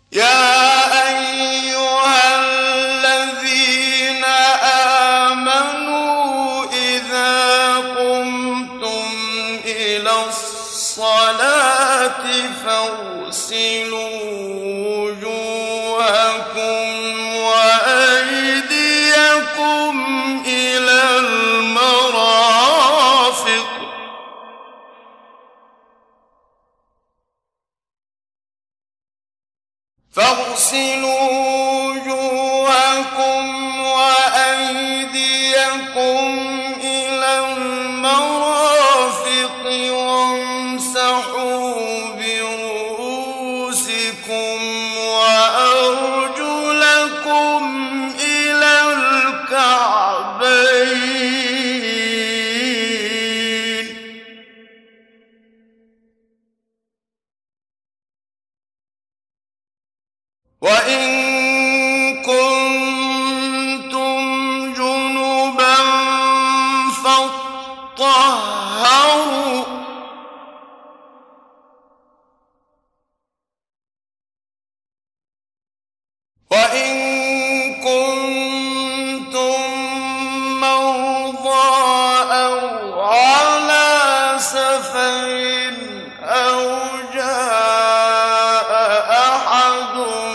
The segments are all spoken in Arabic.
يا أيها الذين آمنوا إذا قمتم إلى الصلاة فاغسلوا وجوهكم وأيديكم إلى المرافق وامسحوا برؤوسكم وأرجلكم إلى الكعبين وإن كنتم جنبا فاطهروا وإن كنتم مرضى أو على سفر أو جاء أحد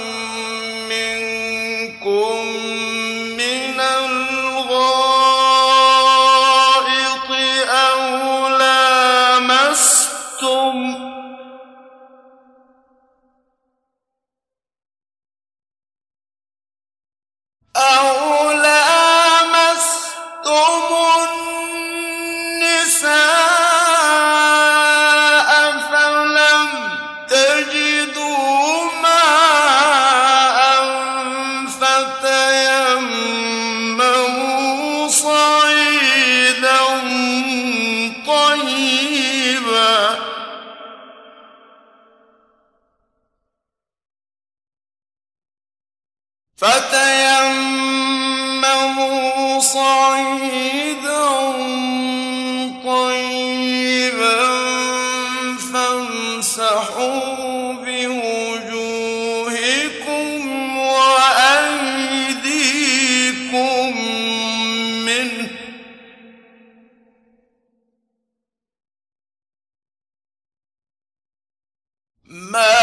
منكم من الغائط أو لامستم النساء فلم تجدوا ماء فتيمموا صعيدا طيبا فامسحوا بوجوهكم وأيديكم منه ما